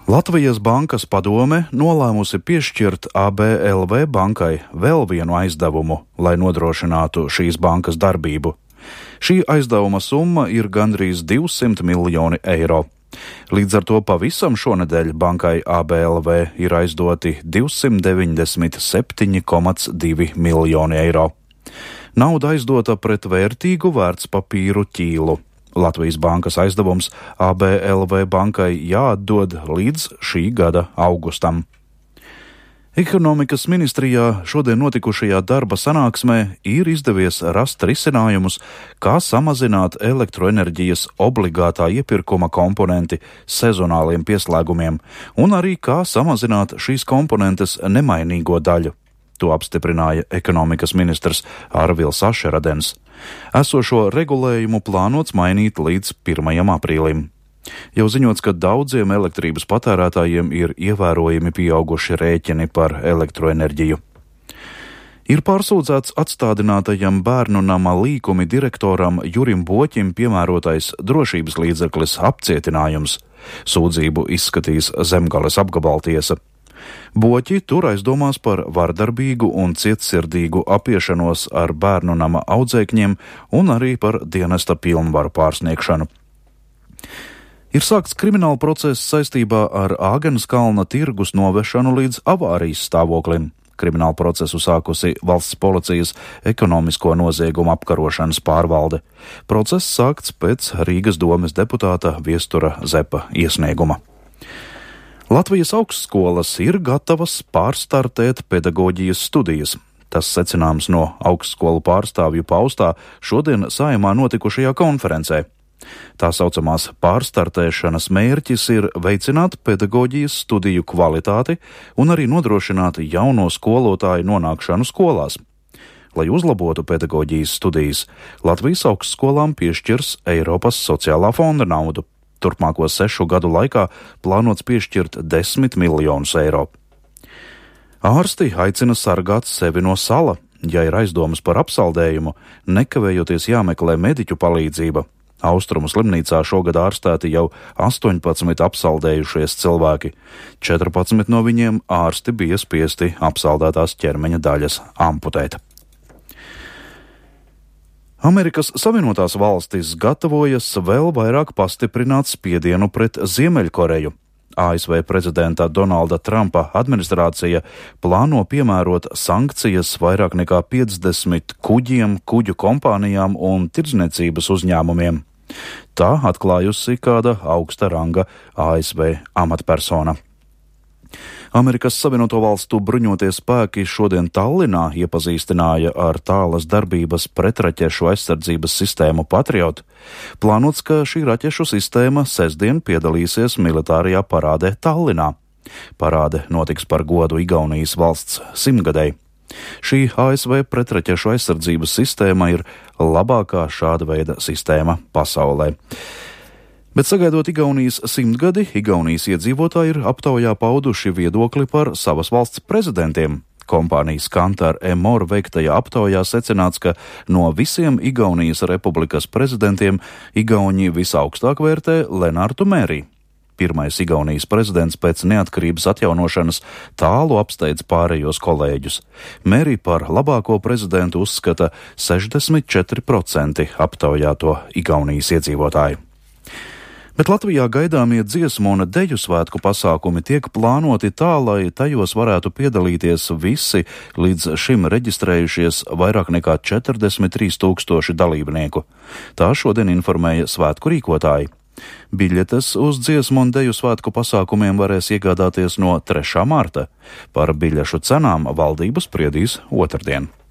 Latvijas Bankas padome nolēmusi piešķirt ABLV bankai vēl vienu aizdevumu, lai nodrošinātu šīs bankas darbību. Šī aizdevuma summa ir gandrīz 200 miljoni eiro. Līdz ar to pavisam šonedēļ bankai ABLV ir aizdoti 297,2 miljoni eiro. Nauda aizdota pret vērtīgu vērtspapīru ķīlu. Latvijas Bankas aizdevums ABLV bankai jāatdod līdz šī gada augustam. Ekonomikas ministrijā šodien notikušajā darba sanāksmē ir izdevies rast risinājumus, kā samazināt elektroenerģijas obligātā iepirkuma komponenti sezonāliem pieslēgumiem, un arī kā samazināt šīs komponentes nemainīgo daļu. To apstiprināja ekonomikas ministrs Arvils Ašeradens. Esošo regulējumu plānots mainīt līdz 1. aprīlim. Jau ziņots, ka daudziem elektrības patērētājiem ir ievērojami pieauguši rēķini par elektroenerģiju. Ir pārsūdzēts atstādinātajam bērnu nama līkumi direktoram Jurim Boķim piemērotais drošības līdzeklis apcietinājums. Sūdzību izskatīs Zemgales apgabaltiesa. Boķi tur aizdomās par vardarbīgu un cietsirdīgu apiešanos ar bērnu nama audzēkņiem un arī par dienesta pilnvaru pārsniegšanu. Ir sākts krimināla process saistībā ar Āgenes kalna tirgus novešanu līdz avārijas stāvoklim. Kriminālu procesu sākusi Valsts policijas ekonomisko noziegumu apkarošanas pārvalde. Process sākts pēc Rīgas domes deputāta Viestura Zepa iesnieguma. Latvijas augstskolas ir gatavas pārstartēt pedagoģijas studijas. Tas secināms no augstskolu pārstāvju paustā šodien Saeimā notikušajā konferencē. Tā saucamās pārstartēšanas mērķis ir veicināt pedagoģijas studiju kvalitāti un arī nodrošināt jauno skolotāju nonākšanu skolās. Lai uzlabotu pedagoģijas studijas, Latvijas augstskolām piešķirs Eiropas sociālā fonda naudu. Turpmāko 6 gadu laikā plānots piešķirt 10 miljonus eiro. Ārsti aicina sargāt sevi no sala. Ja ir aizdomas par apsaldējumu, nekavējoties jāmeklē mediķu palīdzība. Austrumu slimnīcā šogad ārstēti jau 18 apsaldējušies cilvēki. 14 no viņiem ārsti bija spiesti apsaldētās ķermeņa daļas amputēt. Amerikas Savienotās valstis gatavojas vēl vairāk pastiprināt spiedienu pret Ziemeļkoreju. ASV prezidenta Donalda Trumpa administrācija plāno piemērot sankcijas vairāk nekā 50 kuģiem, kuģu kompānijām un tirdzniecības uzņēmumiem. Tā atklājusi kāda augsta ranga ASV amatpersona. Amerikas Savienoto Valstu bruņotie spēki šodien Tallinā iepazīstināja ar tālas darbības pretraķešu aizsardzības sistēmu Patriot. Plānots, ka šī raķešu sistēma sestdien piedalīsies militārajā parādē Tallinā. Parāde notiks par godu Igaunijas valsts 100-gadei. Šī ASV pretraķešu aizsardzības sistēma ir labākā šāda veida sistēma pasaulē. Bet sagaidot Igaunijas 100-gadi, Igaunijas iedzīvotāji ir aptaujā pauduši viedokli par savas valsts prezidentiem. Kompānijas Kantar Emor veiktajā aptaujā secināts, ka no visiem Igaunijas republikas prezidentiem Igauni visaugstāk vērtē Lenārtu Mērī. Pirmais Igaunijas prezidents pēc neatkarības atjaunošanas tālu apsteidz pārējos kolēģus. Mērī par labāko prezidentu uzskata 64% aptaujāto Igaunijas iedzīvotāju. Bet Latvijā gaidāmie dziesmu un deju svētku pasākumi tiek plānoti tā, lai tajos varētu piedalīties visi līdz šim reģistrējušies vairāk nekā 43 000 dalībnieku. Tā šodien informēja svētku rīkotāji. Biļetes uz dziesmu un deju svētku pasākumiem varēs iegādāties no 3. marta. Par biļešu cenām valdība spriedīs otrdien.